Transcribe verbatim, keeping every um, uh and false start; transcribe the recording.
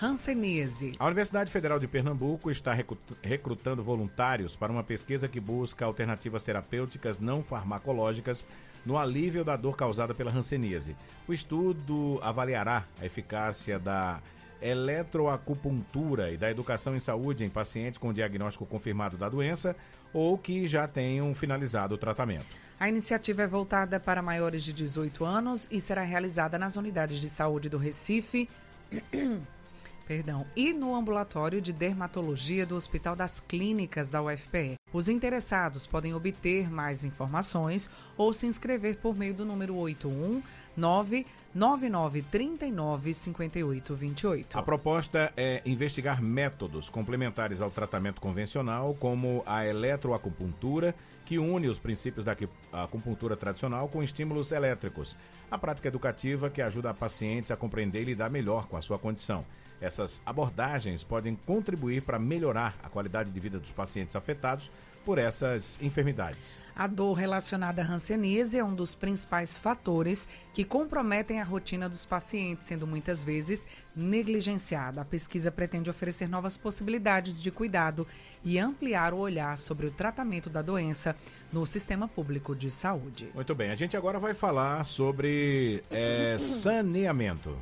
Hanseníase. A Universidade Federal de Pernambuco está recrutando voluntários para uma pesquisa que busca alternativas terapêuticas não farmacológicas no alívio da dor causada pela hanseníase. O estudo avaliará a eficácia da eletroacupuntura e da educação em saúde em pacientes com diagnóstico confirmado da doença ou que já tenham finalizado o tratamento. A iniciativa é voltada para maiores de dezoito anos e será realizada nas unidades de saúde do Recife perdão, e no ambulatório de dermatologia do Hospital das Clínicas da U F P E. Os interessados podem obter mais informações ou se inscrever por meio do número oito um nove nove nove três nove cinco oito dois oito. A proposta é investigar métodos complementares ao tratamento convencional, como a eletroacupuntura, que une os princípios da acupuntura tradicional com estímulos elétricos. A prática educativa que ajuda pacientes a compreender e lidar melhor com a sua condição. Essas abordagens podem contribuir para melhorar a qualidade de vida dos pacientes afetados por essas enfermidades. A dor relacionada à hanseníase é um dos principais fatores que comprometem a rotina dos pacientes, sendo muitas vezes negligenciada. A pesquisa pretende oferecer novas possibilidades de cuidado e ampliar o olhar sobre o tratamento da doença no sistema público de saúde. Muito bem, a gente agora vai falar sobre é, saneamento.